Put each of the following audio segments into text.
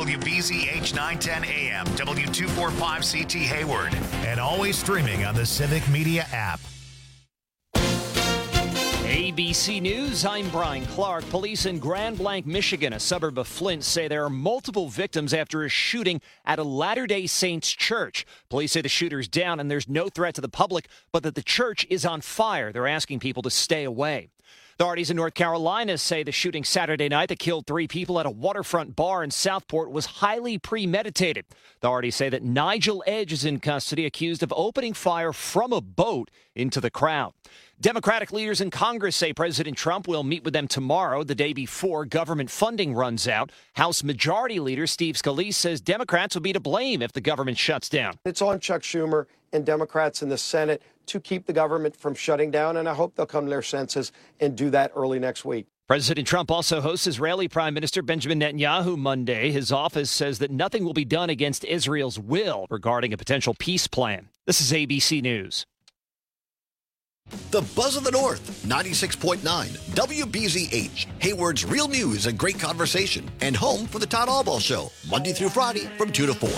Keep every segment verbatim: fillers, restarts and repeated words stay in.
W B Z H nine ten A M, W two forty-five C T Hayward, and always streaming on the Civic Media app. A B C News, I'm Brian Clark. Police in Grand Blanc, Michigan, a suburb of Flint, say there are multiple victims after a shooting at a Latter-day Saints church. Police say the shooter's down and there's no threat to the public, but that the church is on fire. They're asking people to stay away. Authorities in North Carolina say the shooting Saturday night that killed three people at a waterfront bar in Southport was highly premeditated. Authorities say that Nigel Edge is in custody, accused of opening fire from a boat into the crowd. Democratic leaders in Congress say President Trump will meet with them tomorrow, the day before government funding runs out. House Majority Leader Steve Scalise says Democrats will be to blame if the government shuts down. It's on Chuck Schumer and Democrats in the Senate to keep the government from shutting down, and I hope they'll come to their senses and do that early next week. President Trump also hosts Israeli Prime Minister Benjamin Netanyahu Monday. His office says that nothing will be done against Israel's will regarding a potential peace plan. This is A B C News. The Buzz of the North, ninety-six point nine, W B Z H, Hayward's real news and great conversation, and home for the Todd Albaugh Show, Monday through Friday from two to four.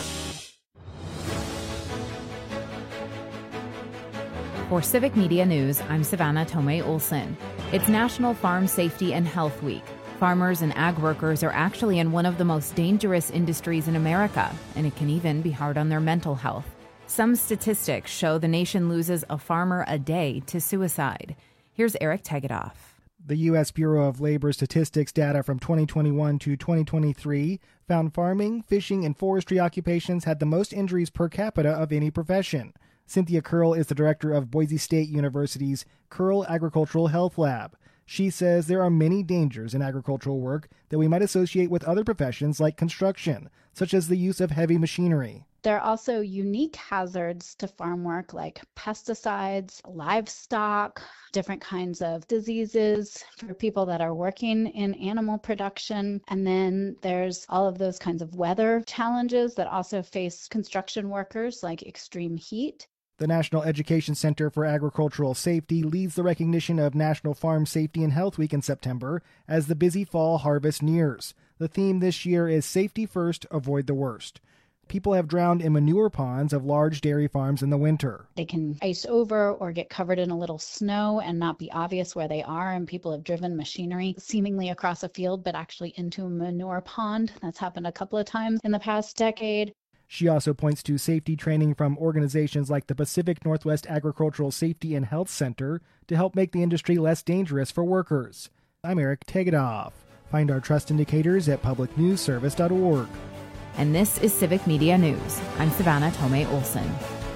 For Civic Media News, I'm Savannah Tomei Olson. It's National Farm Safety and Health Week. Farmers and ag workers are actually in one of the most dangerous industries in America, and it can even be hard on their mental health. Some statistics show the nation loses a farmer a day to suicide. Here's Eric Tegedoff. The U S Bureau of Labor Statistics data from twenty twenty-one to twenty twenty-three found farming, fishing, and forestry occupations had the most injuries per capita of any profession. Cynthia Curl is the director of Boise State University's Curl Agricultural Health Lab. She says there are many dangers in agricultural work that we might associate with other professions like construction, such as the use of heavy machinery. There are also unique hazards to farm work like pesticides, livestock, different kinds of diseases for people that are working in animal production. And then there's all of those kinds of weather challenges that also face construction workers, like extreme heat. The National Education Center for Agricultural Safety leads the recognition of National Farm Safety and Health Week in September as the busy fall harvest nears. The theme this year is Safety First, Avoid the Worst. People have drowned in manure ponds of large dairy farms in the winter. They can ice over or get covered in a little snow and not be obvious where they are, and people have driven machinery seemingly across a field but actually into a manure pond. That's happened a couple of times in the past decade. She also points to safety training from organizations like the Pacific Northwest Agricultural Safety and Health Center to help make the industry less dangerous for workers. I'm Eric Tegedoff. Find our trust indicators at public news service dot org. And this is Civic Media News. I'm Savannah Tomei Olson.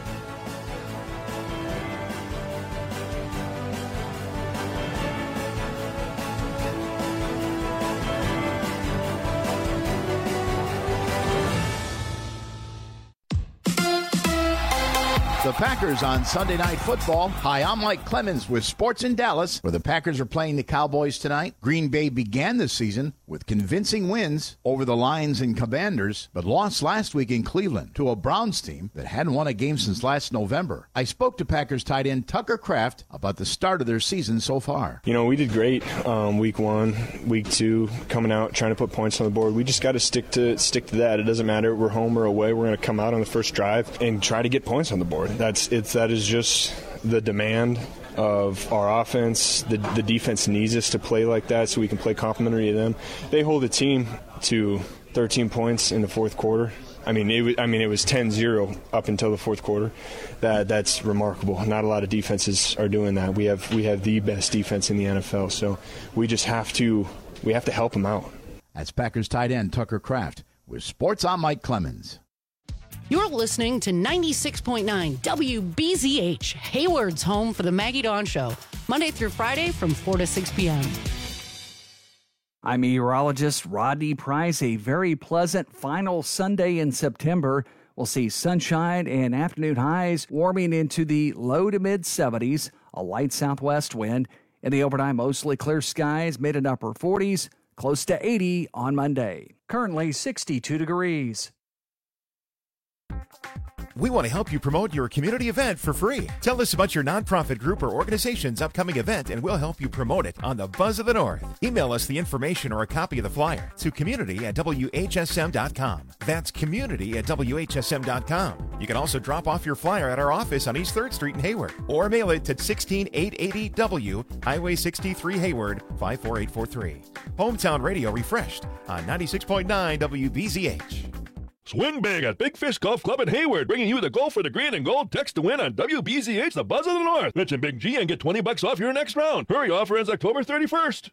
The Packers on Sunday Night Football. Hi, I'm Mike Clemens with Sports in Dallas, where the Packers are playing the Cowboys tonight. Green Bay began the season with convincing wins over the Lions and Commanders, but lost last week in Cleveland to a Browns team that hadn't won a game since last November. I spoke to Packers tight end Tucker Kraft about the start of their season so far. You know, we did great um, week one, week two, coming out, trying to put points on the board. We just got to stick to stick to that. It doesn't matter if we're home or away. We're going to come out on the first drive and try to get points on the board. That's it's that is just the demand of our offense. The the defense needs us to play like that so we can play complementary to them. They hold the team to thirteen points in the fourth quarter. I mean, it, I mean, it was ten zero up until the fourth quarter. That that's remarkable. Not a lot of defenses are doing that. We have we have the best defense in the N F L. So we just have to we have to help them out. That's Packers tight end Tucker Kraft with Sports. I'm Mike Clemens. You're listening to ninety-six point nine W B Z H, Hayward's home for the Maggie Dawn Show, Monday through Friday from four to six p.m. I'm meteorologist Rodney Price. A very pleasant final Sunday in September. We'll see sunshine and afternoon highs warming into the low to mid seventies, a light southwest wind. In the overnight, mostly clear skies, mid and upper forties, close to eighty on Monday. Currently sixty-two degrees. We want to help you promote your community event for free. Tell us about your nonprofit group or organization's upcoming event, and we'll help you promote it on the Buzz of the North. Email us the information or a copy of the flyer to community at W H S M dot com. That's community at W H S M dot com. You can also drop off your flyer at our office on East third Street in Hayward, or mail it to sixteen eight eighty W, Highway sixty-three, Hayward, five four eight four three. Hometown Radio refreshed on ninety-six point nine W B Z H. Swing big at Big Fish Golf Club in Hayward, bringing you the Golf for the Green and Gold Text to Win on W B Z H, the Buzz of the North. Mention Big G and get twenty bucks off your next round. Hurry, offer ends October thirty-first.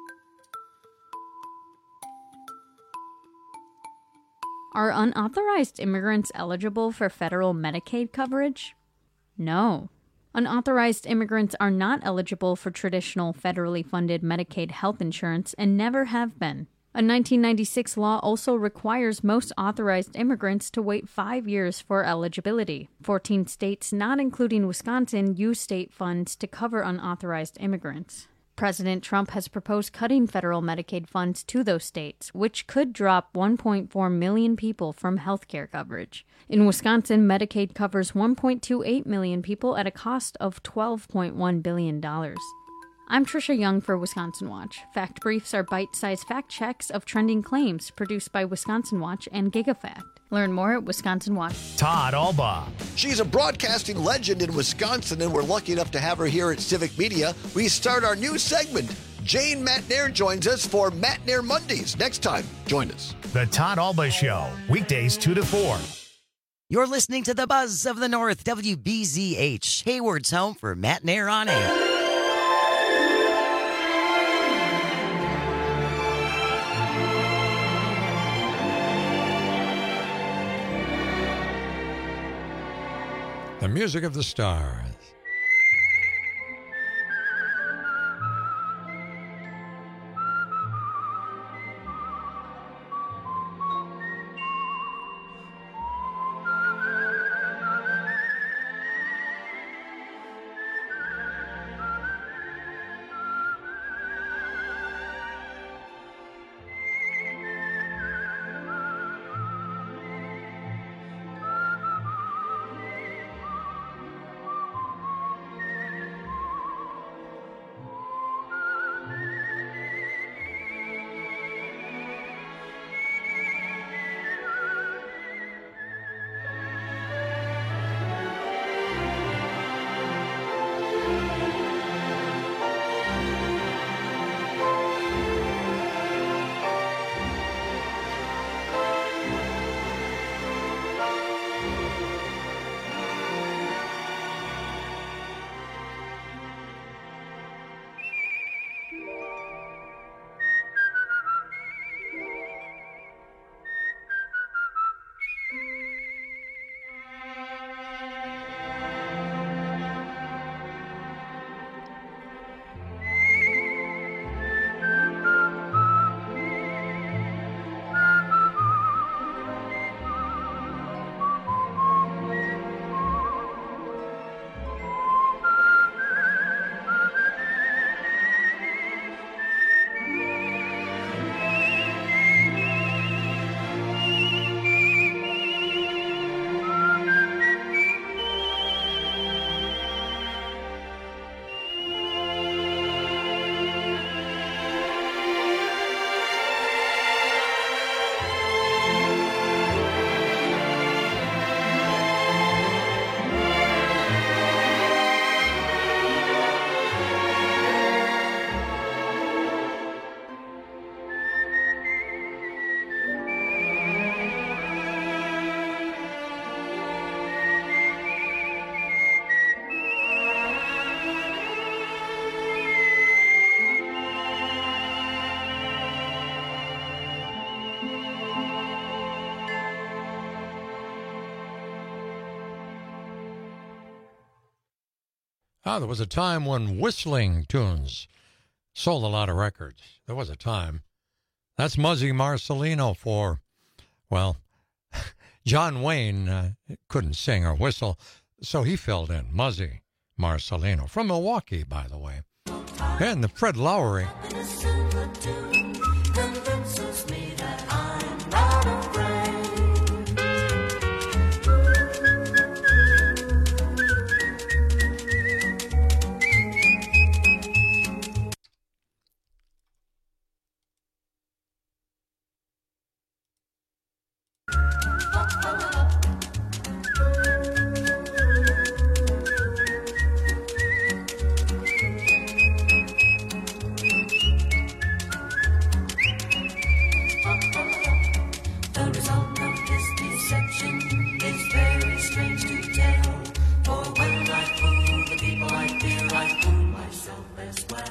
Are unauthorized immigrants eligible for federal Medicaid coverage? No. Unauthorized immigrants are not eligible for traditional federally funded Medicaid health insurance and never have been. A nineteen ninety-six law also requires most authorized immigrants to wait five years for eligibility. fourteen states, not including Wisconsin, use state funds to cover unauthorized immigrants. President Trump has proposed cutting federal Medicaid funds to those states, which could drop one point four million people from health care coverage. In Wisconsin, Medicaid covers one point two eight million people at a cost of twelve point one billion dollars. I'm Trisha Young for Wisconsin Watch. Fact Briefs are bite-sized fact checks of trending claims produced by Wisconsin Watch and GigaFact. Learn more at Wisconsin Watch. Todd Albaugh. She's a broadcasting legend in Wisconsin, and we're lucky enough to have her here at Civic Media. We start our new segment. Jane Matnair joins us for Matnair Mondays. Next time, join us. The Todd Albaugh Show, weekdays two to four. You're listening to the Buzz of the North, W B Z H, Hayward's home for Matnair on Air. The music of the stars. Ah, there was a time when whistling tunes sold a lot of records. There was a time. That's Muzzy Marcelino for, well, John Wayne uh, couldn't sing or whistle, so he filled in. Muzzy Marcelino, from Milwaukee, by the way. And the Fred Lowry. The result of this deception is very strange to tell. For when I fool the people I fear, I fool myself as well.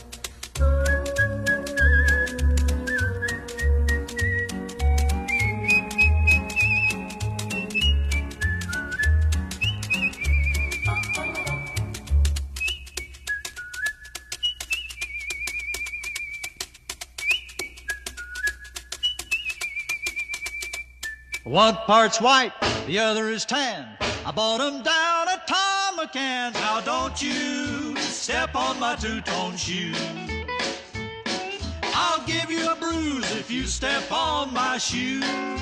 One part's white, the other is tan. I bought 'em down at Tom McCann's. Now don't you step on my two-tone shoe. I'll give you a bruise if you step on my shoes.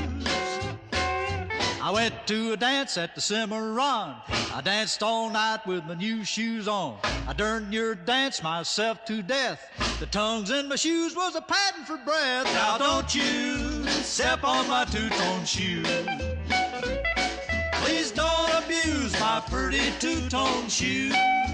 I went to a dance at the Cimarron. I danced all night with my new shoes on. I darn near danced myself to death. The tongues in my shoes was a patent for breath. Now don't you step on my two-tone shoe. Please don't abuse my pretty two-tone shoe.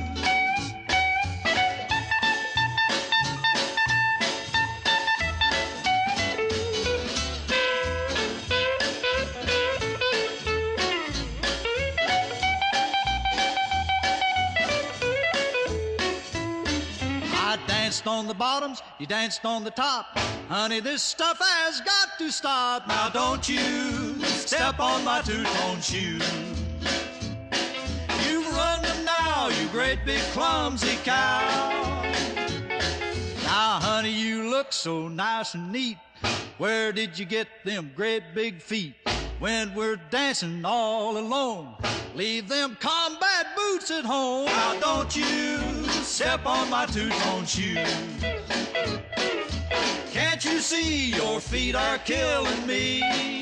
On the bottoms, you danced on the top. Honey, this stuff has got to stop. Now don't you step on my two-tone shoe. You've run them now, you great big clumsy cow. Now, honey, you look so nice and neat. Where did you get them great big feet? When we're dancing all alone, leave them combat boots at home. Now don't you step on my two-tone shoe. Can't you see your feet are killing me?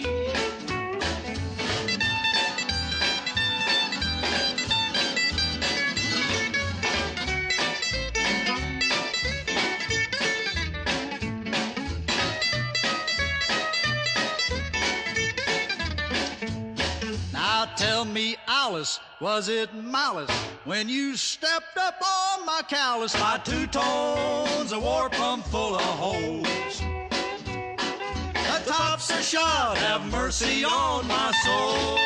Tell me, Alice, was it malice when you stepped up on my callus? My two tones a war plumb full of holes. The tops are shot, have mercy on my soul.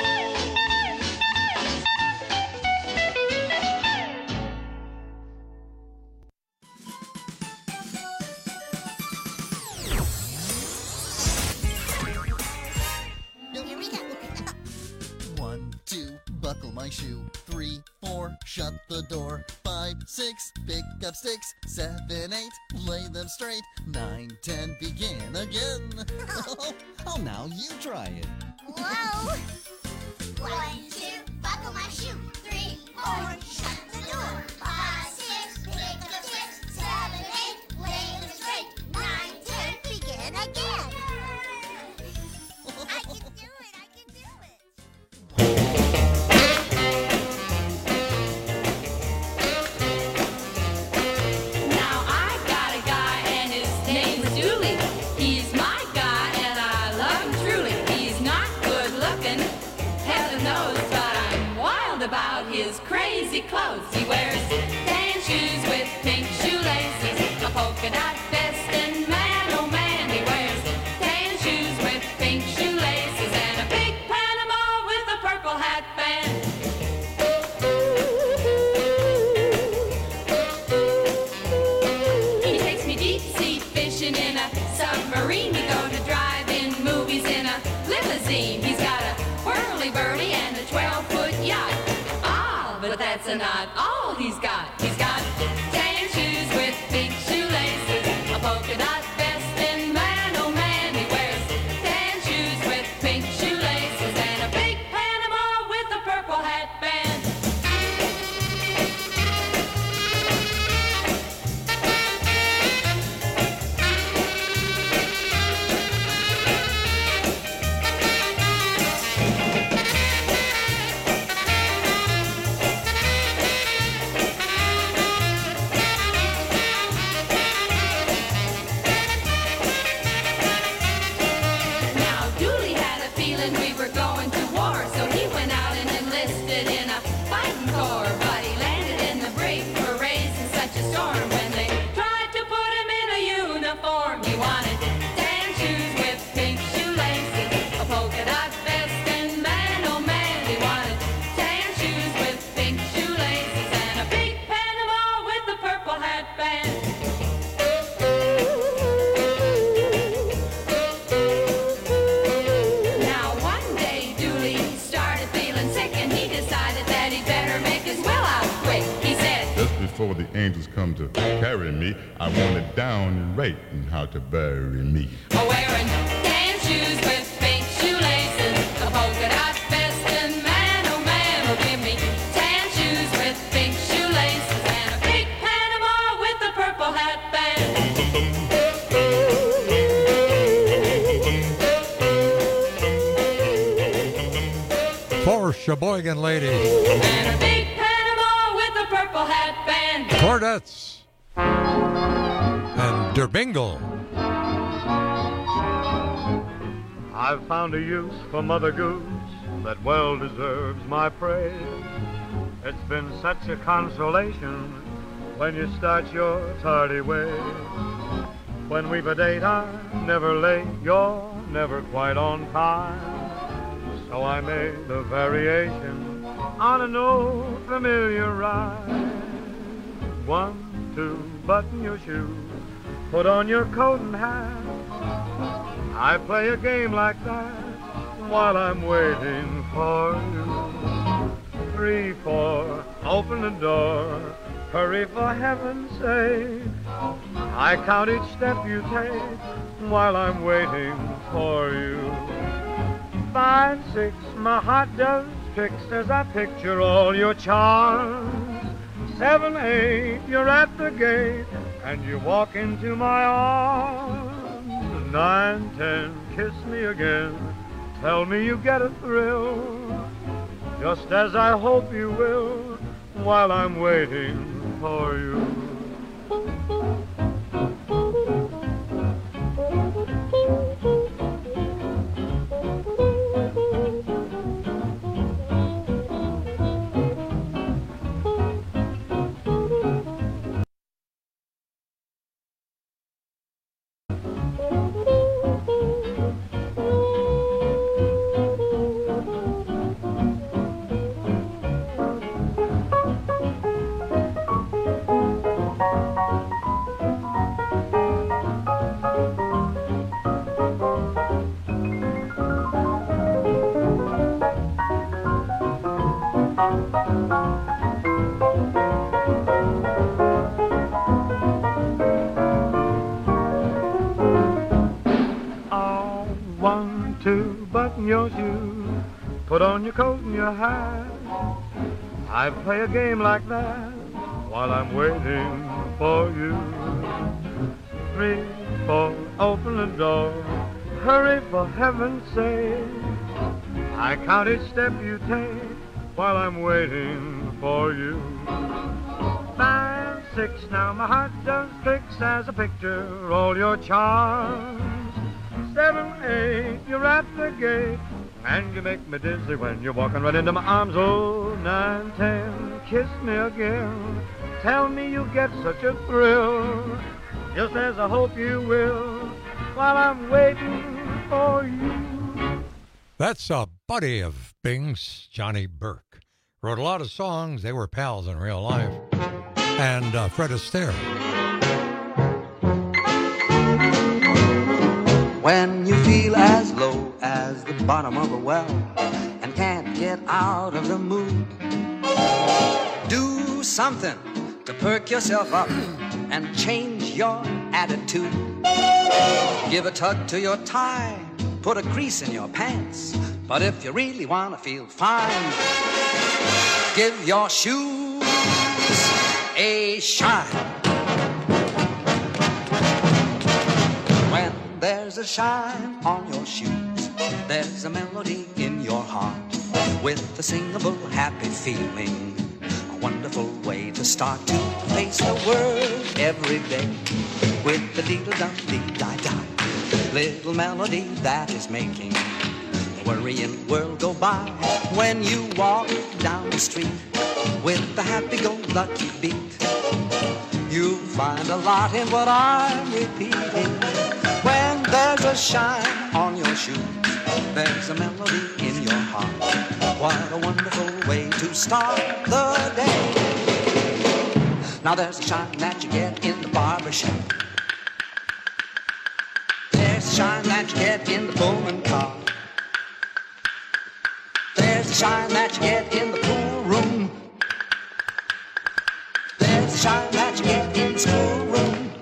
Buckle my shoe. Three, four, shut the door. Five, six, pick up sticks. Seven, eight, lay them straight. Nine, ten, begin again. Oh, oh, now you try it. Whoa! One, two, buckle my shoe. Three, four, shut the door. Five, six, pick up six. Seven, eight, lay them straight. Nine, ten, begin again. I can do it. I can do it. About his crazy clothes. He wears tan shoes with pink shoelaces, a polka dot vest, and man, oh man, he wears tan shoes with pink shoelaces and a big Panama with a purple hat band. He takes me deep sea fishing in a submarine. We go to drive-in movies in a limousine. He's got a whirly-burly and a twelve-foot yacht. But that's not all he's got. He's got tan shoes with pink shoelaces, a polka dot vest, and man, oh man, he wears tan shoes with pink shoelaces and a big Panama with a purple hat band. polka dot vest, and man, oh man, he wanted tan shoes with pink shoelaces and a big Panama with a purple hat band. Now one day Dooley started feeling sick, and he decided that he'd better make his will out quick. He said, just before the angels come to carry me, I want it down and right and how to bury me. oh, wearing tan shoes with pink shoelaces, a polka dot vest, and man, oh man, oh give me tan shoes with pink shoelaces and a big Panama with a purple hat band. For Sheboygan ladies. And a big Panama with a purple hat band. Cordettes and Derbingle. I've found a use for Mother Goose that well deserves my praise. It's been such a consolation when you start your tardy ways. When we've a date, I'm never late, you're never quite on time. So I made a variation on an old familiar rhyme. One, two, button your shoes, put on your coat and hat. I play a game like that while I'm waiting for you. Three, four, open the door, hurry for heaven's sake. I count each step you take while I'm waiting for you. Five, six, my heart does fix as I picture all your charms. Seven, eight, you're at the gate and you walk into my arms. Nine, ten, kiss me again, tell me you get a thrill, just as I hope you will, while I'm waiting for you. Put on your coat and your hat. I play a game like that while I'm waiting for you. Three, four, open the door, hurry for heaven's sake. I count each step you take while I'm waiting for you. Five, six, now my heart does fix as a picture all your charms. Seven, eight, you're at the gate and you make me dizzy when you're walking right into my arms. Oh, nine, ten, kiss me again, tell me you get such a thrill, just as I hope you will, while I'm waiting for you. That's a buddy of Bing's, Johnny Burke. Wrote a lot of songs. They were pals in real life. And uh, Fred Astaire. When you feel as low as the bottom of a well and can't get out of the mood, do something to perk yourself up and change your attitude. Give a tug to your tie, put a crease in your pants, but if you really want to feel fine, give your shoes a shine. When there's a shine on your shoes, there's a melody in your heart, with a singable happy feeling, a wonderful way to start to face the world every day, with the dee-da-dum-dee-da-da, little melody that is making the worrying world go by. When you walk down the street with the happy-go-lucky beat, you'll find a lot in what I'm repeating. When there's a shine on your shoes, There's a melody in your heart. What a wonderful way to start the day. Now there's a shine that you get in the barber shop. There's a shine that you get in the Pullman car. There's a shine that you get in the pool room. There's a shine that you get in the schoolroom.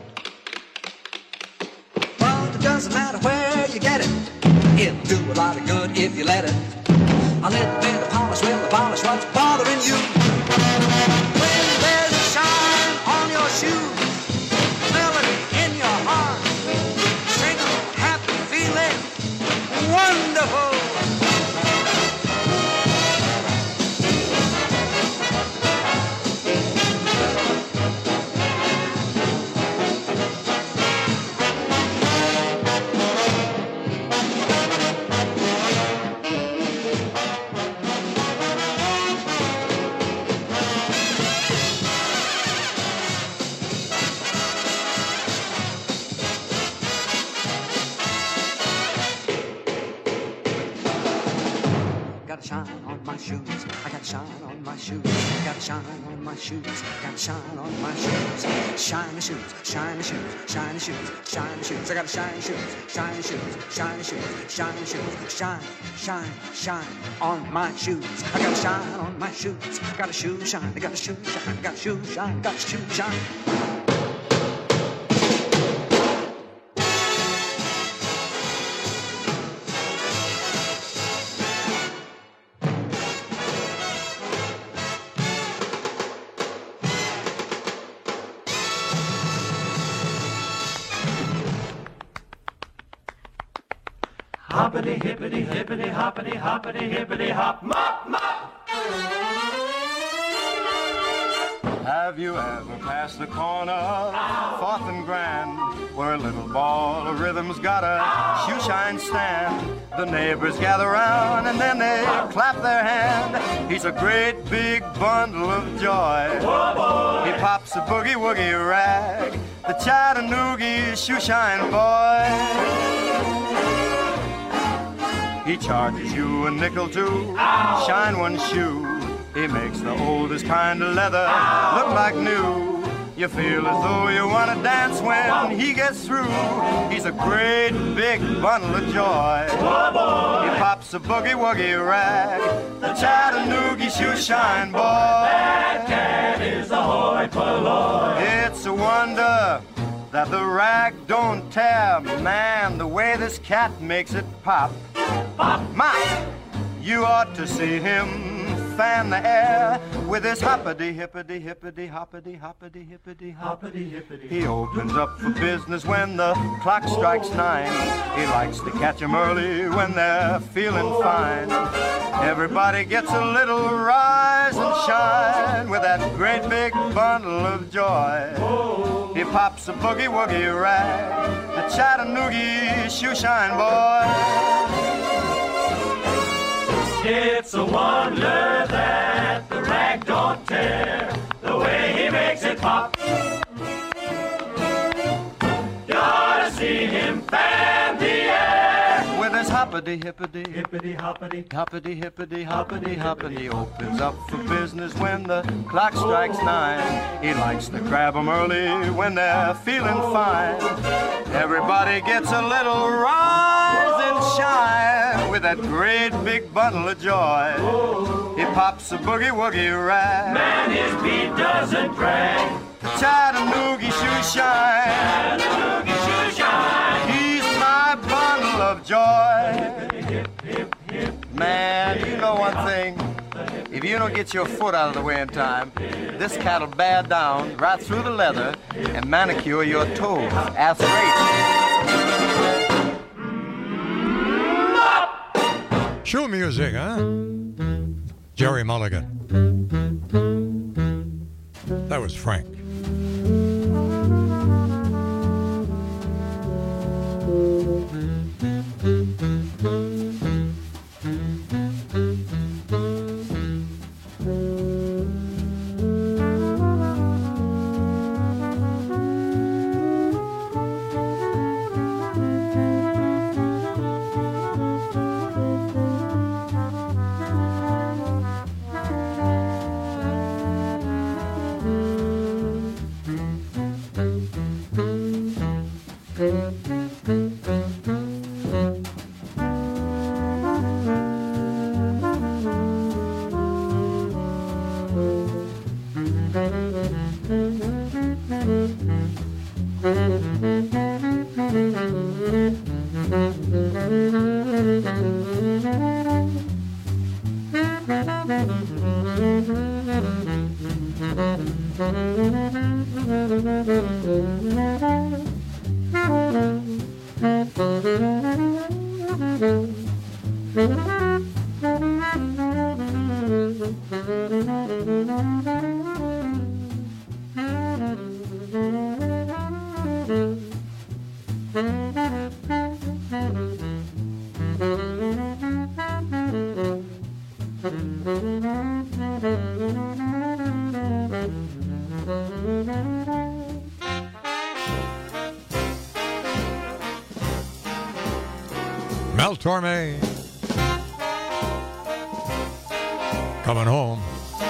But it doesn't matter where you get it. It'll do a lot of good if you let it. A little bit of polish will abolish what's bothering you. When there's a shine on your shoes, melody in your heart, sing a happy feeling, wonderful. Got a shine on my shoes. I got a shine on my shoes. I got a shine on my shoes. Got a shine on my shoes. Shiny shoes, shiny shoes, shiny shoes, shiny shoes. I got a shiny shoes, shiny shoes, shiny shoes, shiny shoes. Shine, shine, shine on my shoes. I got a shine on my shoes. Got a shoe shine. I got a shoe shine. I got a shoe shine. Got a shoe shine. Hoppity, hippity, hippity, hoppity, hoppity, hippity, hop, mop, mop. Have you ever passed the corner, Fourth and Grand, where a little ball of rhythm's got a shoe shine stand? The neighbors gather round and then they clap their hand. He's a great big bundle of joy. He pops a boogie woogie rag, the Chattanooga shoe shine boy. He charges you a nickel to shine one shoe. He makes the oldest kind of leather look like new. You feel as though you want to dance when he gets through. He's a great big bundle of joy. He pops a boogie woogie rag, the Chattanooga shoe shine boy. That cat is a hoi polloi. It's a wonder that the rag don't tear. Man, the way this cat makes it pop. Pop, my, you ought to see him fan the air with his hoppity, hippity, hippity, hoppity, hoppity, hippity, hoppity, hippity. He opens up for business when the clock strikes nine. He likes to catch 'em early when they're feeling fine. Everybody gets a little rise and shine with that great big bundle of joy. He pops a boogie woogie rag, the Chattanooga shoe shine boy. It's a wonder that the rag don't tear, the way he makes it pop. You ought to see him fan the air with his hoppity, hippity, hippity, hoppity, hoppity, hippity, hoppity, hoppity. Opens up for business when the clock strikes nine. He likes to grab 'em early when they're feeling fine. Everybody gets a little rise and shine with that great big bundle of joy. He pops a boogie woogie rag. Man, his beat doesn't drag. Chattanooga shoe shine. Chattanooga shoe shine. He's my bundle of joy. Man, you know one thing. If you don't get your foot out of the way in time, this cat'll bear down right through the leather and manicure your toes. That's great. Shoe music, huh? Jerry Mulligan. That was Frank. Mel Torme coming home.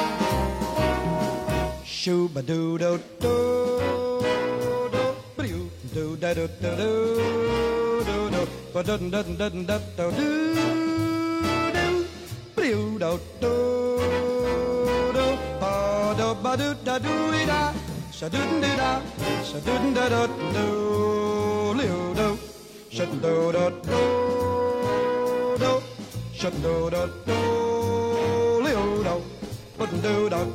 Shooba doo doo doo doo doo da doo doo doo doo ba doo doo doo doo doo doo doo doo doo ba doo ba doo da doo da sha doo doo da sha doo da doo doo liu doo sha doo doo doo sha doo doo doo liu doo ba doo doo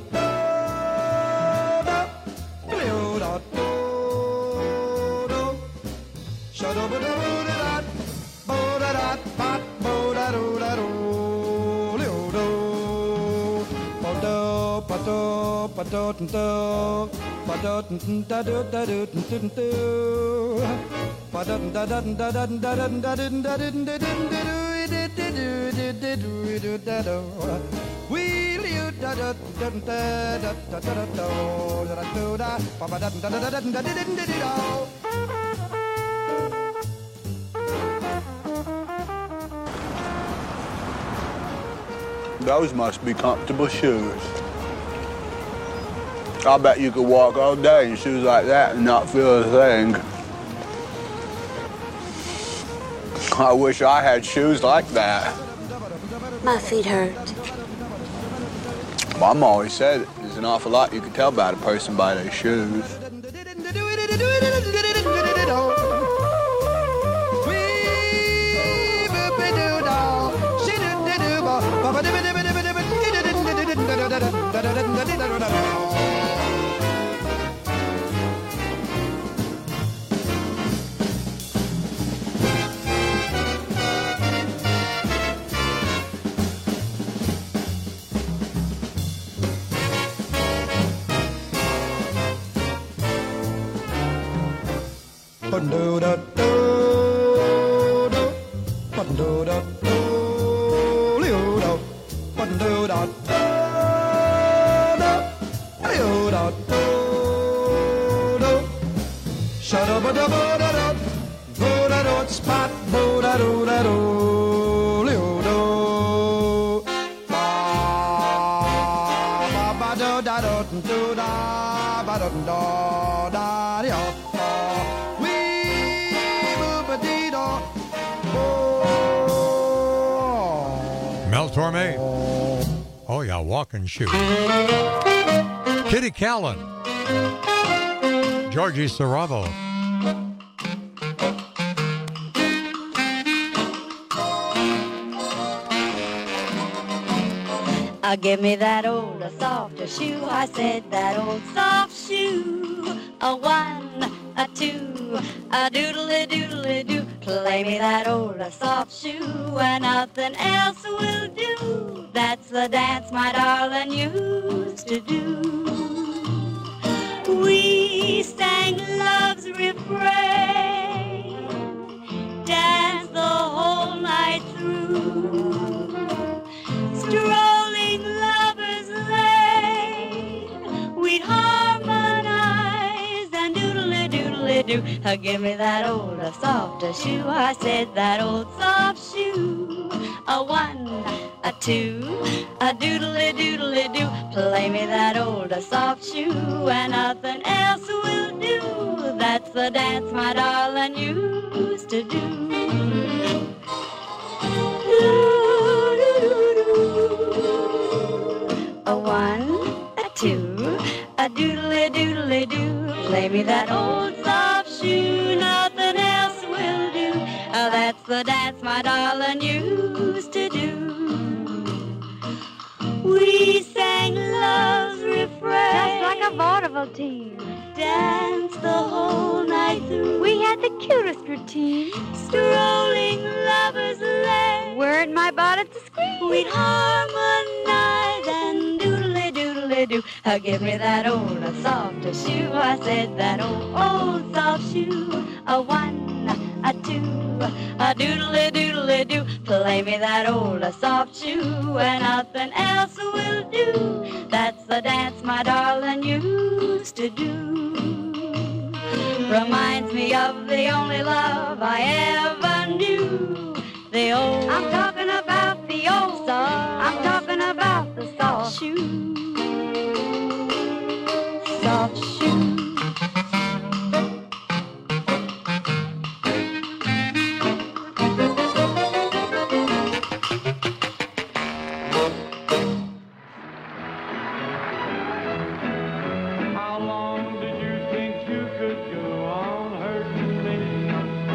Those must be comfortable shoes. I bet you could walk all day in shoes like that and not feel a thing. I wish I had shoes like that. My feet hurt. Mom always said there's an awful lot you can tell about a person by their shoes. Mel Torme. Oh, yeah, walking shoe. Kitty Callan. Georgie Saravo. Uh, give me that old uh, softer shoe. I said that old soft shoe. A one, a two, a doodly doodly doo. Play me that old uh, soft shoe, and nothing else will do. That's the dance my darling used to do. We sang love's refrain, danced the whole night through. Strolling lovers' lane, we'd harmonize and doodly doodly doo. Uh, give me that old uh, softer shoe. I said that old soft shoe. A one, a two, a doodly doodly doo. Play me that old uh, soft shoe, and nothing else will do. That's the dance my darling used to do. A one, a two, a doodly doodly doo. Play me that old soft shoe, nothing else will do. Uh, that's the dance my darling used to do. We sang love's refrain, just like a vaudeville team. Danced the whole night through. We had the cutest routine. Strolling lovers' lane, wearing my bonnet to scream. We'd harmonize Uh, give me that old uh, soft shoe. I said that old, old soft shoe. A one, a two, a doodly doodly doo. Play me that old uh, soft shoe and nothing else will do. That's the dance my darling used to do. Reminds me of the only love I ever knew. The old, I'm talking about the old soft, I'm talking about the soft shoe. Soft shoe. How long did you think you could go on hurting me?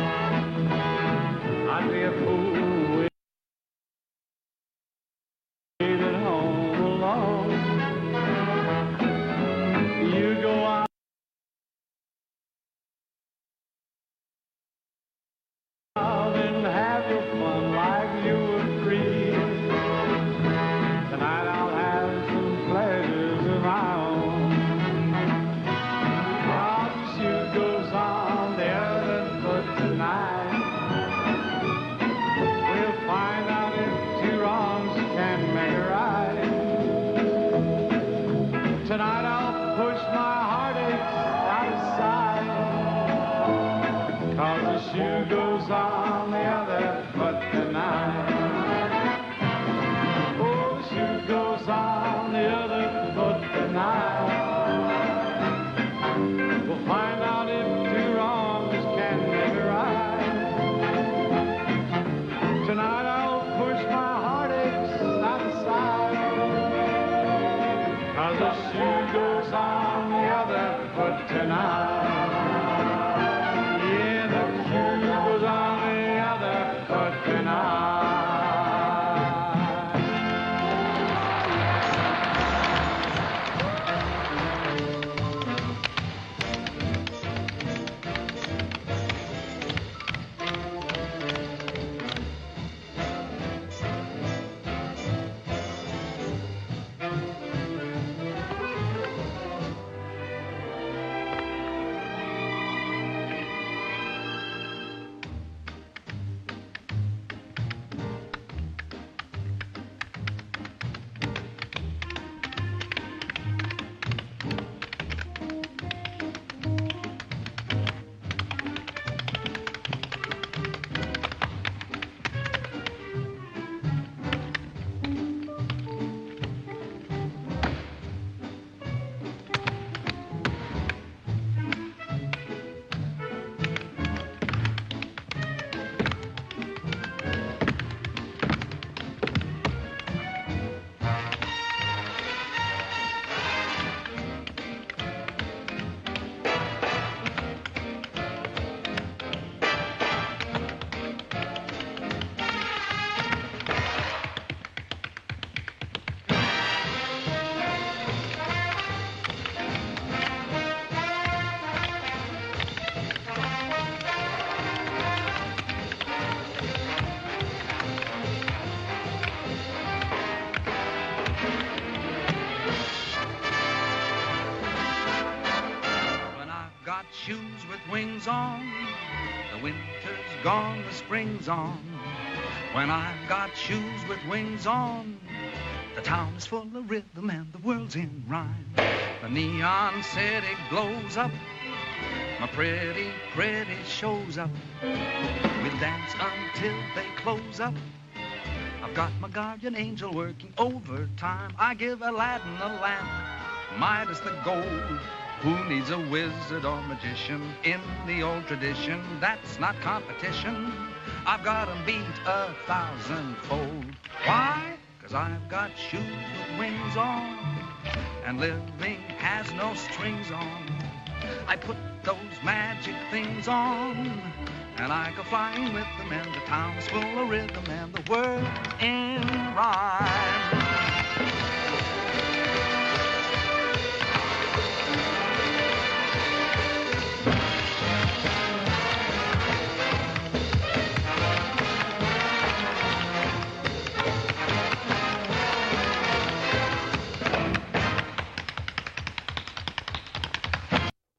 I'd be a fool waited home alone. You go out and have your fun like you were free. Tonight I'll have some pleasures of my own. While the shoe goes on the other foot tonight, we'll find out if two wrongs can make a right. Tonight I'll push my heartaches out of sight, 'cause the shoe goes on the other foot tonight. Oh, the shoe goes on the other foot tonight. We'll find out if two wrongs can make a right. Tonight I'll push my heartaches out of sight, 'cause the shoe goes on the other foot tonight. Yeah, the shoe goes on the other foot tonight. Shoes with wings on, the winter's gone, the spring's on. When I've got shoes with wings on, the town is full of rhythm and the world's in rhyme. The neon city glows up, my pretty, pretty shows up. We'll dance until they close up. I've got my guardian angel working overtime. I give Aladdin a lamp, Midas the gold. Who needs a wizard or magician in the old tradition? That's not competition. I've got 'em beat a thousandfold. Why? 'Cause I've got shoes with wings on, and living has no strings on. I put those magic things on, and I go flying with them, and the town's full of rhythm, and the world's in rhyme.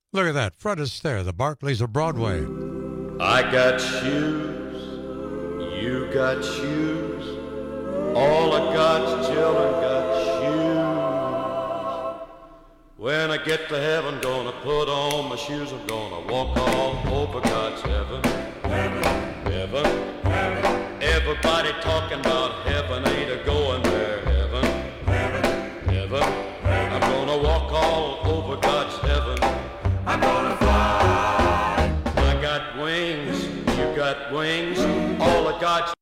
Look at that. Fred Astaire, the Barclays of Broadway. I got shoes, you got shoes, all of God's children got shoes. When I get to heaven, gonna put on my shoes, I'm gonna walk all over God's heaven. Heaven, heaven, heaven. Everybody talking about heaven, ain't a going there. Heaven, heaven, heaven, heaven. I'm gonna walk all over God's heaven. I'm gonna fly. I got wings, you got wings, all of God's.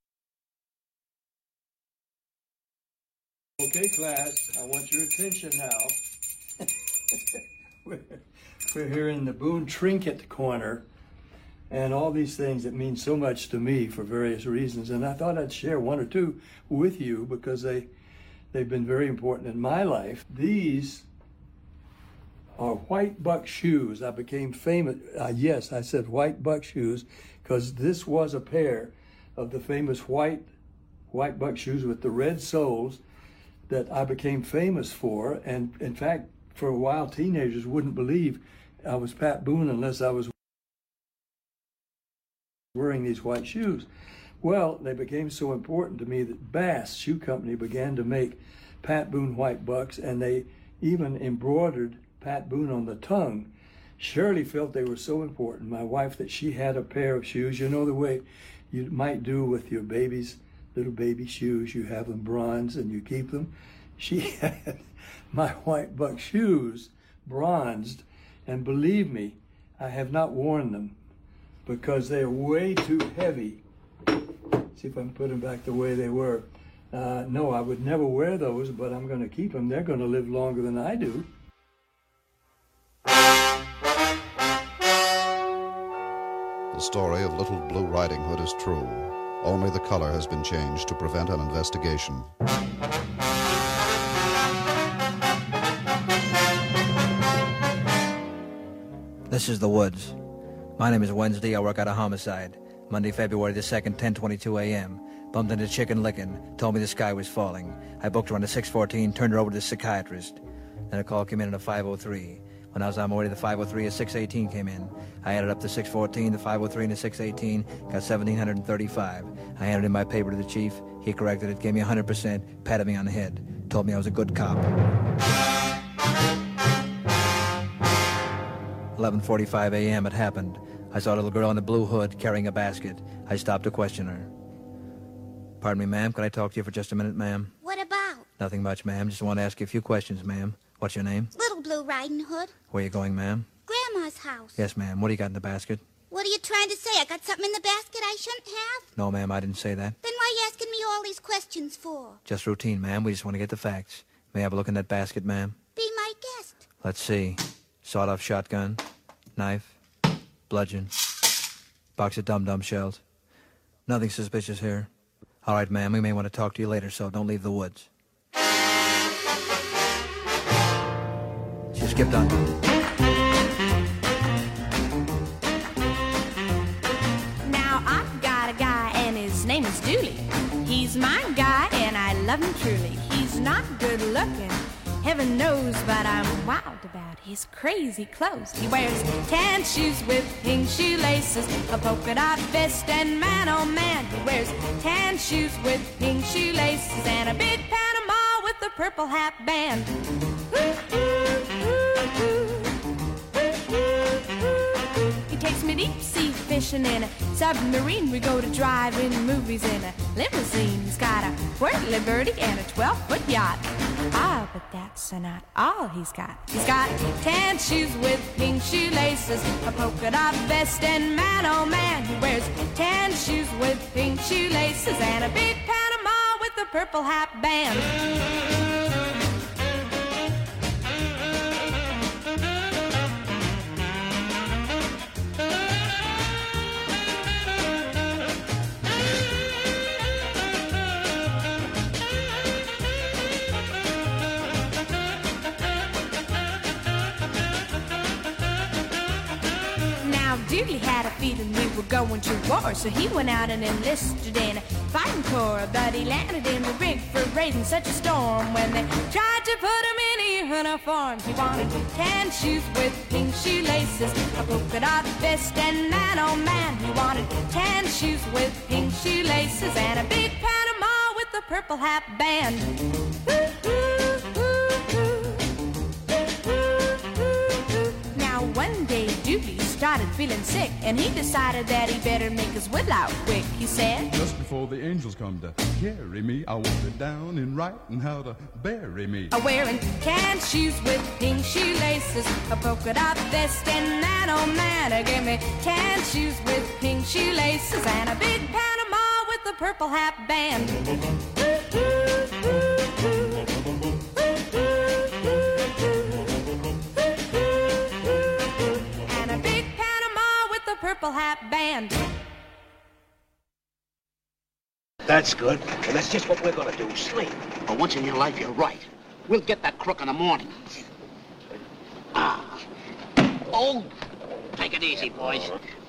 Okay, class, I want your attention now. we're, we're here in the Boone Trinket Corner, and all these things that mean so much to me for various reasons. And I thought I'd share one or two with you because they, they've been very important in my life. These are white buck shoes. I became famous, uh, yes, I said white buck shoes, because this was a pair of the famous white, white buck shoes with the red soles that I became famous for. And in fact, for a while, teenagers wouldn't believe I was Pat Boone unless I was wearing these white shoes. Well, they became so important to me that Bass Shoe Company began to make Pat Boone white bucks, and they even embroidered Pat Boone on the tongue. Shirley felt they were so important, my wife, that she had a pair of shoes. You know the way you might do with your baby's little baby shoes. You have them bronze and you keep them. She had my white buck shoes bronzed, and believe me, I have not worn them because they're way too heavy. See if I can put them back the way they were. Uh, no, I would never wear those, but I'm going to keep them. They're going to live longer than I do. The story of Little Blue Riding Hood is true. Only the color has been changed to prevent an investigation. This is the Woods. My name is Wednesday. I work out a homicide. Monday, February the second, ten twenty-two a m Bumped into Chicken Licken. Told me the sky was falling. I booked her on a six fourteen, turned her over to the psychiatrist. Then a call came in at a five oh three. When I was on my way to the five oh three, a six eighteen came in. I added up the six fourteen, the five oh three, and the six eighteen, got seventeen thirty-five. I handed in my paper to the chief. He corrected it, gave me one hundred percent, patted me on the head, told me I was a good cop. eleven forty-five a m it happened. I saw a little girl in a blue hood carrying a basket. I stopped to question her. Pardon me, ma'am, could I talk to you for just a minute, ma'am? What about? Nothing much, ma'am. Just want to ask you a few questions, ma'am. What's your name? Little Blue Riding Hood. Where are you going, ma'am? Grandma's house. Yes, ma'am. What do you got in the basket? What are you trying to say? I got something in the basket I shouldn't have? No, ma'am, I didn't say that. Then why are you asking me all these questions for? Just routine, ma'am. We just want to get the facts. May I have a look in that basket, ma'am? Be my guest. Let's see. Sawed-off shotgun, knife, bludgeon, box of dum-dum shells. Nothing suspicious here. All right, ma'am, we may want to talk to you later, so don't leave the woods. She skipped on. Now, I've got a guy, and his name is Dooley. He's my guy, and I love him truly. He's not good looking, heaven knows, but I'm wild about his crazy clothes. He wears tan shoes with pink shoelaces, a polka dot vest, and man, oh man, he wears tan shoes with pink shoelaces, and a big Panama with a purple hat band. He takes me deep sea fishing in a submarine. We go to drive-in movies in a limousine. He's got a whirly birdie and a twelve-foot yacht. Ah, but that's not all he's got. He's got tan shoes with pink shoelaces, a polka dot vest, and man, oh man, he wears tan shoes with pink shoelaces, and a big Panama with a purple hat band. Dooley had a feeling we were going to war, so he went out and enlisted in a fighting for, but he landed in the rig for raising such a storm. When they tried to put him in a uniform, he wanted tan shoes with pink shoelaces, a polka dot vest, and that old man. He wanted tan shoes with pink shoelaces and a big Panama with a purple hat band. Now one day Doobie started feeling sick, and he decided that he better make his will out quick. He said, just before the angels come to carry me, I want it down in writing how to bury me. I'm wearing tan shoes with pink shoelaces, a polka dot vest, and that old man gave me tan shoes with pink shoelaces and a big Panama with a purple hat band. And a big Panama with a purple hat band. That's good. And that's just what we're gonna do, sleep. For once in your life, you're right. We'll get that crook in the morning. Ah. Oh! Take it easy, boys.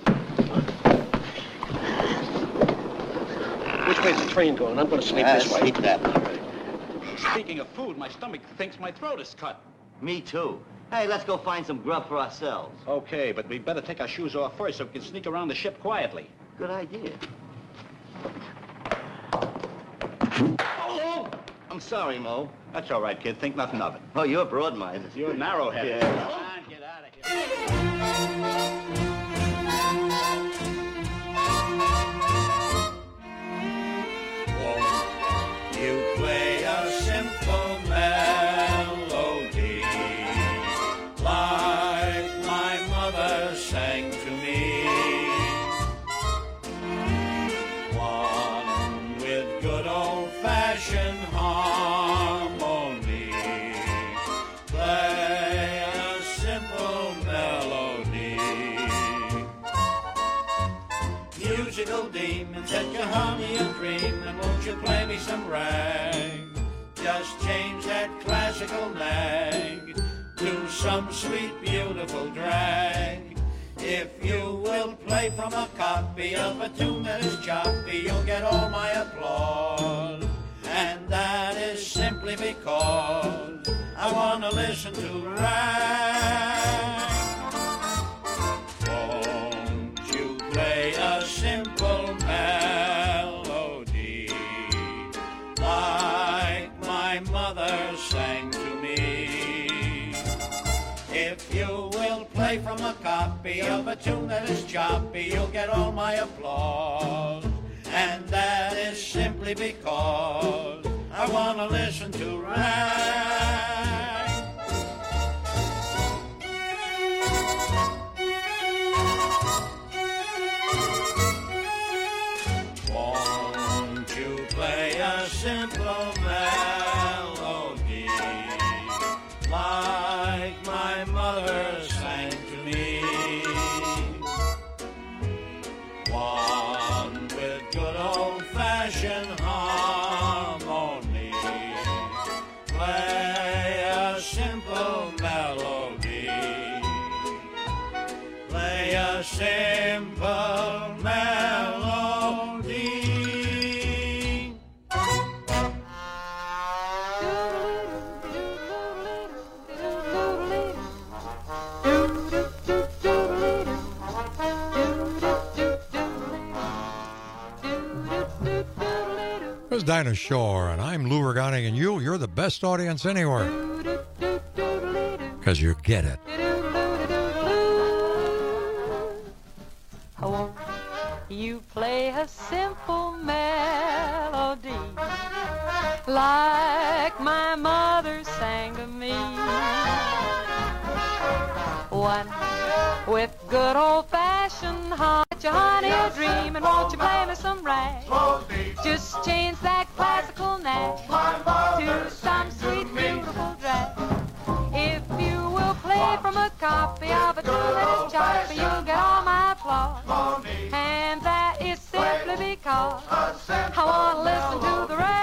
Which way's the train going? I'm gonna sleep Ah, this way. sleep that way. Speaking of food, my stomach thinks my throat is cut. Me too. Hey, let's go find some grub for ourselves. Okay, but we'd better take our shoes off first so we can sneak around the ship quietly. Good idea. Oh! I'm sorry, Mo. That's all right, kid. Think nothing of it. Oh, you're broad-minded. You're narrow-headed. Yeah. Come on, get out of here. You play a simple melody like my mother sang to me. One with good old-fashioned harmony. Play a simple melody. Musical demons that you honey a dream, and won't you play me some rag? Just change that classical nag to some sweet, beautiful drag. If you will play from a copy of a tune that is choppy, you'll get all my applause. And that is simply because I want to listen to rag. Won't you play a simple melody like my mother sang to me? If you will play from a copy of a tune that is choppy, you'll get all my applause. And that is simply because I want to listen to rag. Won't you play a simple melody like my mother sang to me? One with good old-fashioned harmony. Play a simple melody. Play a simple melody. There's Dinah Shore, and I'm Lou Regani, and you, you're the best audience anywhere. Because you get it. Won't you play a simple melody like my mother sang to me? One with good old-fashioned heart, your honey a dream, and won't you play me some rag? Just change that classical nag to some sweet, beautiful drag. If you will play from a copy of a tune that is choppy, you'll get all my applause. And that is simply because I want to listen to the rag.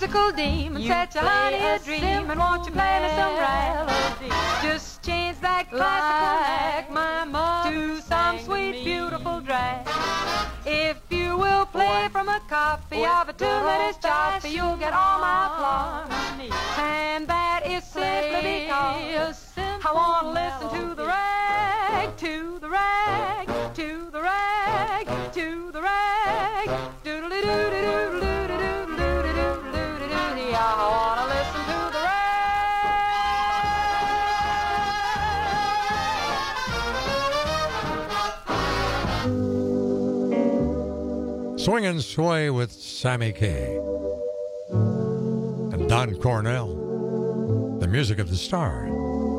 musical demon, You set your honey play a a dream, and won't you play me some melody. rag? Just change that classical Like my mom to some sang sweet, me. beautiful drag. If you will play from a copy of a tune that is choppy, you'll get all my applause. And that is simply because I want to listen to the rag, to the rag, to the rag, to the rag. Doodle-doo-doo-doo-doo-doo-doo-doo-doo-doo-doo-doo-doo. I want to listen to the rag. Swing and Sway with Sammy Kaye and Don Cornell, the music of the stars.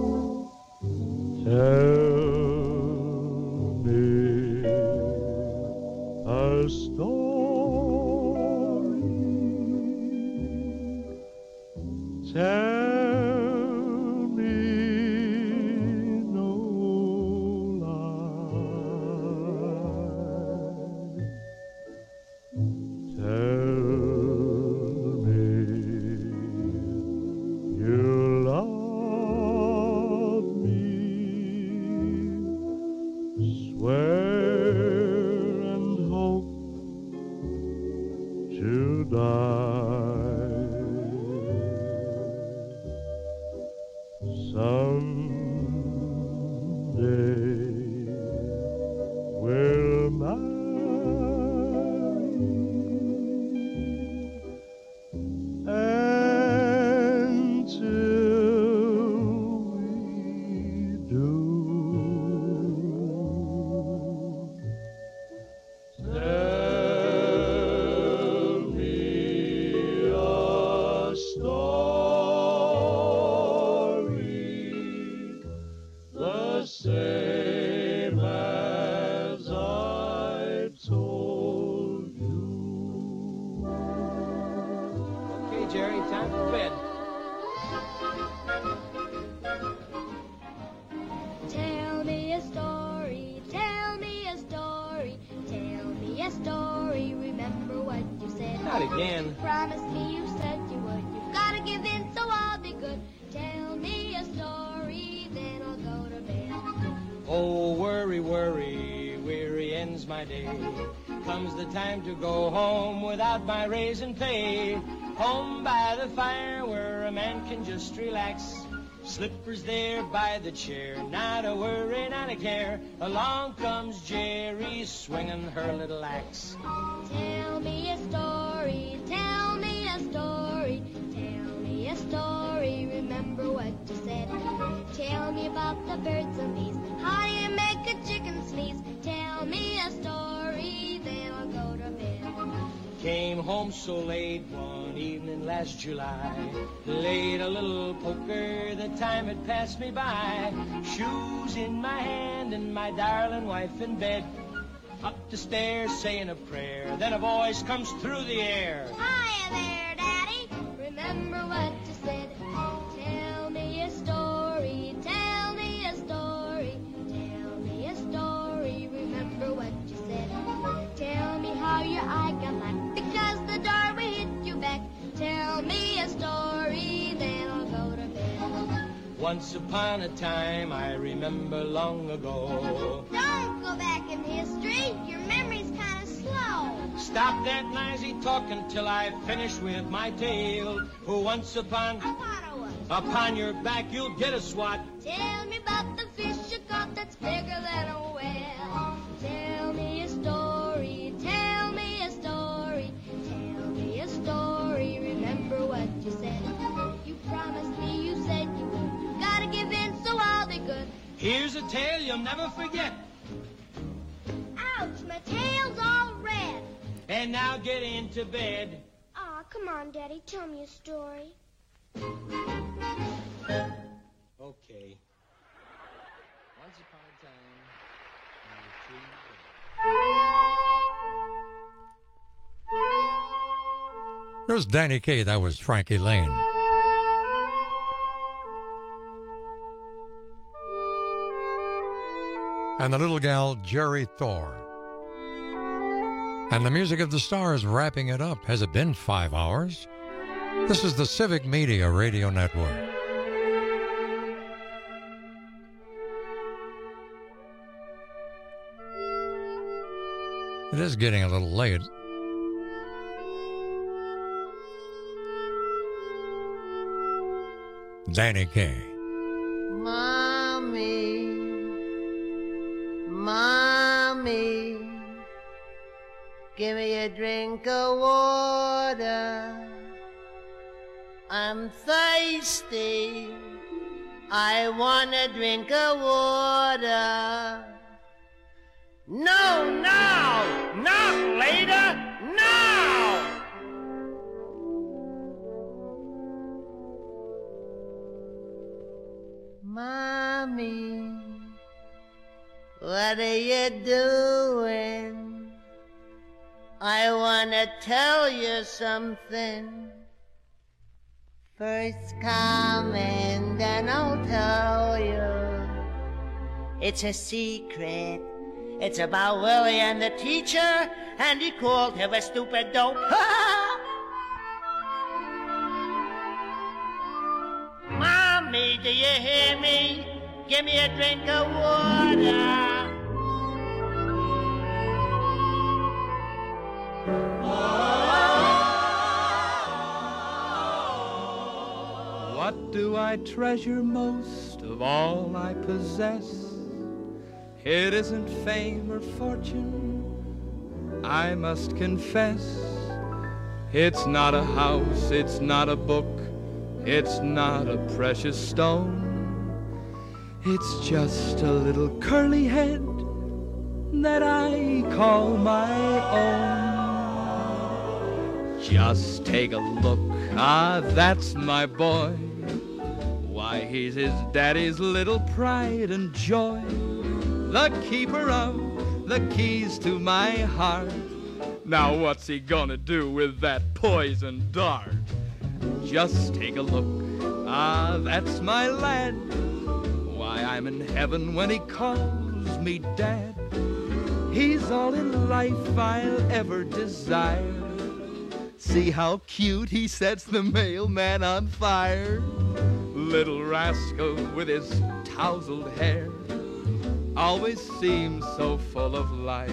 Tell me a story. Tell me no lie. Tell me you love me. Swear and hope to die. Someday we'll marry, and till we do, tell me a story the same as I told you. Okay, Jerry, time for bed. Tell me a story, tell me a story, tell me a story. Remember what you said. Not again. You promised me, you said you would. You've got to give in, so I'll be good. Tell me a story, then I'll go to bed. Oh, worry, worry, weary ends my day. Comes the time to go home without my raise and pay. Home by the fire where a man can just relax. Slippers there by the chair, not a worry, not a care. Along comes Jerry swinging her little axe. Tell me a story, tell me a story, tell me a story. Remember what you said. Tell me about the birds and bees. How do you make a chicken sneeze? Tell me a story, then I'll go to bed. Came home so late one evening last July. Played a little poker, the time had passed me by. Shoes in my hand and my darling wife in bed. Up the stairs saying a prayer, then a voice comes through the air. Hiya there, Daddy. Remember what you said. Tell me a story, tell me a story, tell me a story. Remember what you said. Tell me how your eye got black because the doorway hit you back. Tell me a story, then I'll go to bed. Once upon a time, I remember long ago. Don't go back in history. Your memory's kind of slow. Stop that noisy talking till I finish with my tale. Who once upon upon your back you'll get a swat. Tell me about the fish you caught that's bigger than a whale. Tell me a story, tell me a story, tell me a story. Remember what you said. You promised me, you said you would. You gotta give in, so I'll be good. Here's a tale you'll never forget. Ouch, my tail's all red. And now get into bed. Aw, come on, Daddy, tell me a story. Okay. Once upon a time, on the tree. There's Danny Kaye. That was Frankie Lane. And the little gal, Jerry Thor. And the music of the stars wrapping it up. Has it been five hours? This is the Civic Media Radio Network. It is getting a little late. Danny Kaye. Mommy, Mommy, give me a drink of water. I'm thirsty. I want a drink of water. No, now, not later, now! Mommy, what are you doing? I want to tell you something. First come and then I'll tell you. It's a secret. It's about Willie and the teacher, and he called him a stupid dope. Mommy, do you hear me? Give me a drink of water. What do I treasure most of all I possess? It isn't fame or fortune, I must confess. It's not a house, it's not a book, it's not a precious stone. It's just a little curly head that I call my own. Just take a look, ah, that's my boy. Why, he's his daddy's little pride and joy. The keeper of the keys to my heart. Now what's he gonna do with that poison dart? Just take a look, ah, that's my lad. Why, I'm in heaven when he calls me dad. He's all in life I'll ever desire. See how cute he sets the mailman on fire. Little rascal with his tousled hair always seems so full of life.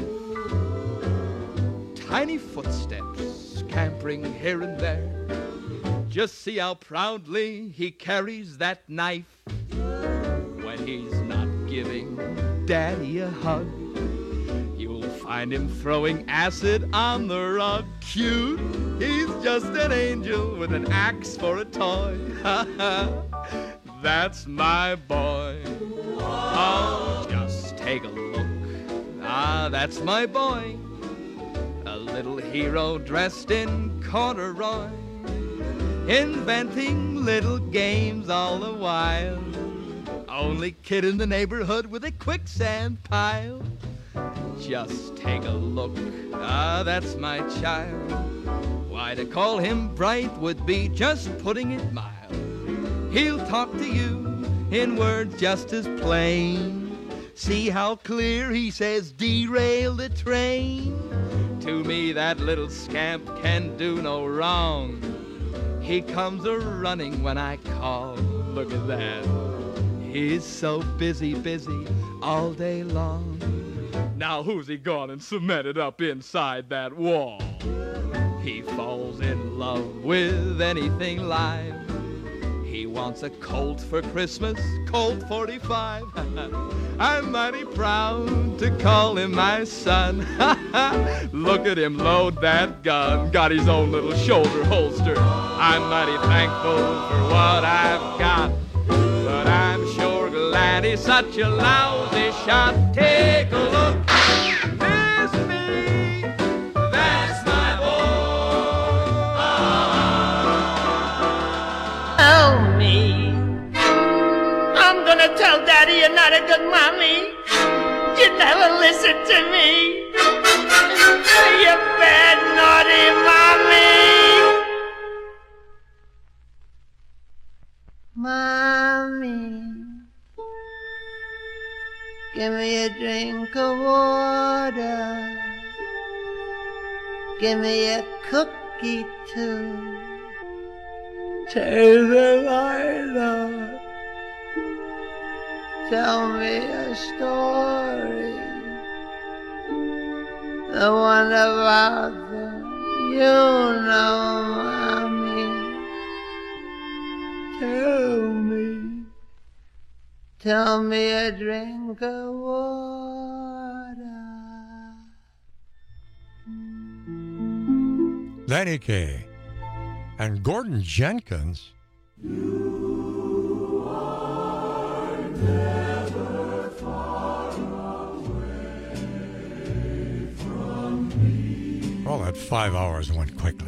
Tiny footsteps scampering here and there. Just see how proudly he carries that knife. When he's not giving Daddy a hug, you'll find him throwing acid on the rug. Cute, he's just an angel with an axe for a toy. That's my boy. Oh, just take a look. Ah, that's my boy. A little hero dressed in corduroy, inventing little games all the while. Only kid in the neighborhood with a quicksand pile. Just take a look. Ah, that's my child. Why, to call him bright would be just putting it mild. He'll talk to you in words just as plain. See how clear he says, derail the train. To me, that little scamp can do no wrong. He comes a-running when I call. Look at that. He's so busy, busy all day long. Now who's he gone and cemented up inside that wall? He falls in love with anything live. He wants a Colt for Christmas, Colt forty-five. I'm mighty proud to call him my son. Look at him load that gun, got his own little shoulder holster. I'm mighty thankful for what I've got, but I'm sure glad he's such a lousy shot. Take a look. There's me. That's my boy. Oh, me. I'm gonna tell Daddy you're not a good mommy. You never listen to me. You bad, naughty mommy. Mommy, give me a drink of water. Give me a cookie too. Take me, my love. Tell me a story. The one about the, you know, mommy. Tell me. Tell me a drink of water. Danny Kaye and Gordon Jenkins. You are never far away from me. Well, that five hours went quickly.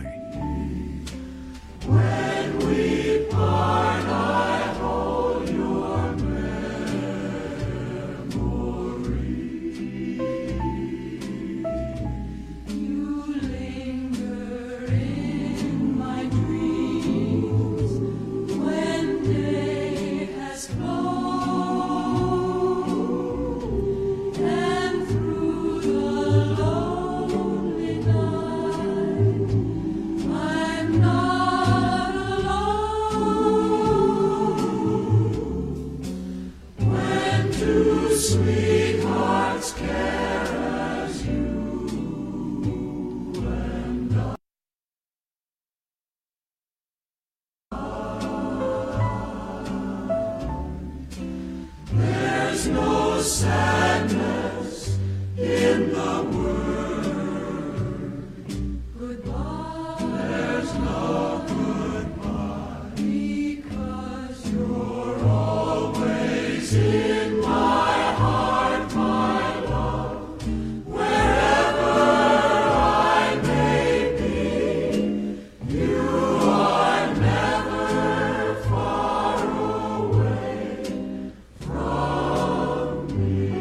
When we part, I hold your memory. You linger in my dreams when day has flown, and through the lonely night I'm not alone. When two sweethearts care as you and I. There's no sadness in the word goodbye. There's no goodbye, because you're always in my heart, my love. Wherever I may be, you are never far away from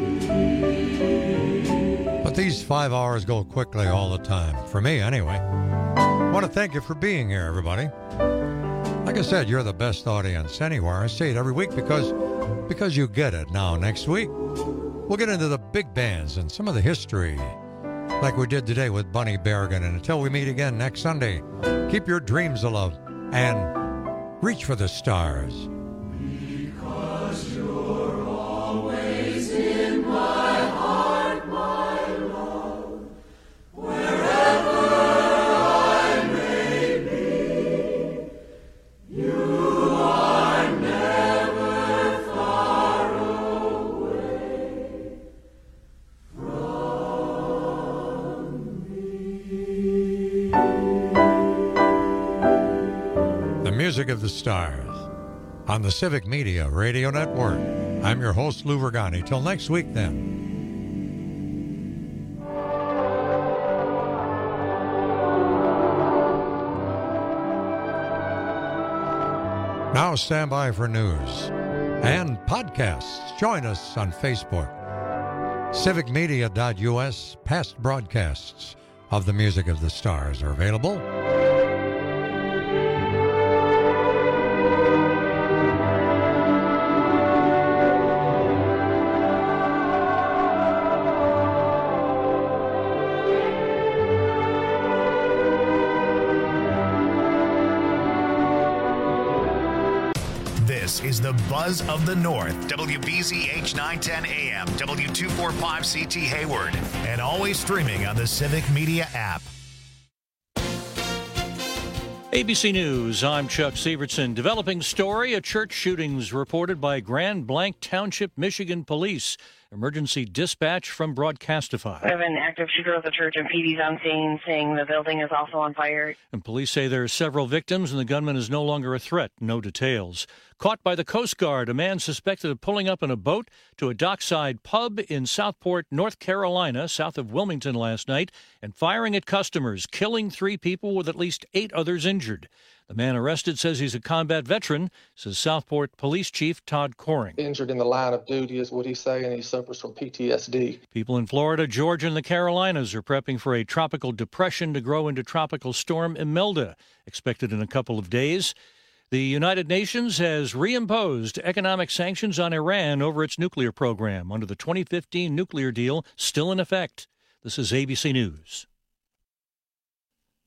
me. But these five hours go quickly all the time. For me, anyway. I want to thank you for being here, everybody. Like I said, you're the best audience anywhere. I say it every week because because you get it. Now, next week, we'll get into the big bands and some of the history, like we did today with Bunny Berrigan. And until we meet again next Sunday, keep your dreams alive and reach for the stars. Because you're always in my heart, my love. Wherever I may be, you are never far away from me. The music of the stars on the Civic Media Radio Network. I'm your host, Lou Vergani. Till next week, then. Now stand by for news and podcasts. Join us on Facebook. civic media dot U S. Past broadcasts of the Music of the Stars are available. This is the Buzz of the North. W B Z H nine ten A M, W two forty-five C T Hayward, and always streaming on the Civic Media app. A B C News, I'm Chuck Severson. Developing story, a church shootings reported by Grand Blanc Township, Michigan Police. Emergency dispatch from Broadcastify. We have an active shooter at the church, and P D's on scene saying the building is also on fire. And police say there are several victims and the gunman is no longer a threat. No details. Caught by the Coast Guard, a man suspected of pulling up in a boat to a dockside pub in Southport, North Carolina, south of Wilmington last night, and firing at customers, killing three people with at least eight others injured. The man arrested says he's a combat veteran, says Southport Police Chief Todd Coring. Injured in the line of duty is what he's saying, and he suffers from P T S D. People in Florida, Georgia, and the Carolinas are prepping for a tropical depression to grow into Tropical Storm Imelda, expected in a couple of days. The United Nations has reimposed economic sanctions on Iran over its nuclear program under the twenty fifteen nuclear deal still in effect. This is A B C News.